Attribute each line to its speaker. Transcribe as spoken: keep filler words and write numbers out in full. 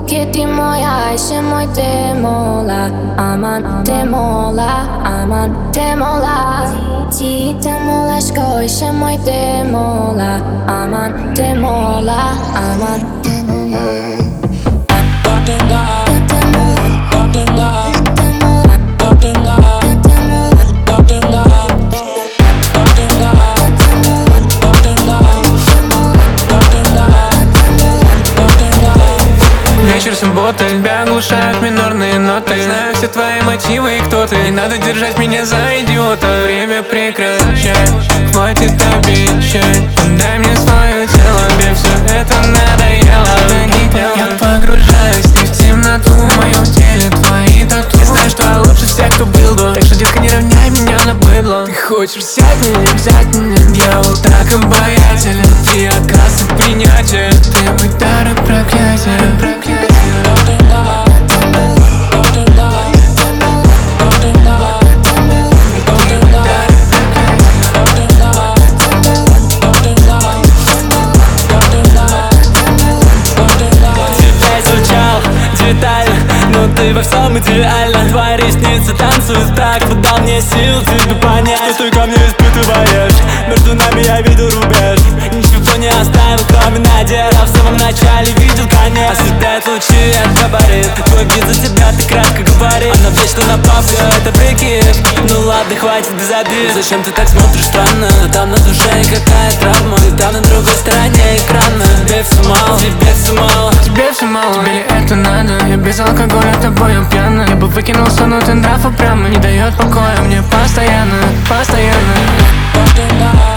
Speaker 1: Gittin moja Ayşe moj te mola, aman te mola, aman te mola. Ti te mola shkoj, Ayşe moj te mola, aman te mola, aman te mola.
Speaker 2: Вечер субботы, тебя оглушают минорные ноты. Знаю все твои мотивы и кто ты. Не надо держать меня за идиота. Время прекращай, хватит обещать. Дай мне свое тело, мне все это надоело. Я погружаюсь не в темноту, в моем теле твои тату. Я знаю, что я лучше всех, кто был до. Так что, детка, не равняй меня на быдло. Ты хочешь взять меня, взять меня. Я вот так обаятелен. Ты отказ от принятия. Ты мой дар и проклятие.
Speaker 3: Но ты во всем идеально. Твои ресницы танцуют так. Вот дал мне сил тебе понять, что ты ко мне испытываешь. Между нами я видел рубеж. Ничего не оставил, кроме надежд. А в самом начале видел конец. Ослепляют лучи от габарит. Твой вид за тебя так кратко говорит. Она вечно на пап, все это прикид. Ну ладно, хватит без обид. Зачем ты так смотришь странно? Там на душе какая травма. И там на другой стороне экрана. Тебе все мало, тебе все мало.
Speaker 2: Тебе все мало, тебе это надо. Я без алкоголя тобою пьяна. Я бы выкинул сон, но ты нрав упрямый. Не дает покоя мне постоянно, постоянно.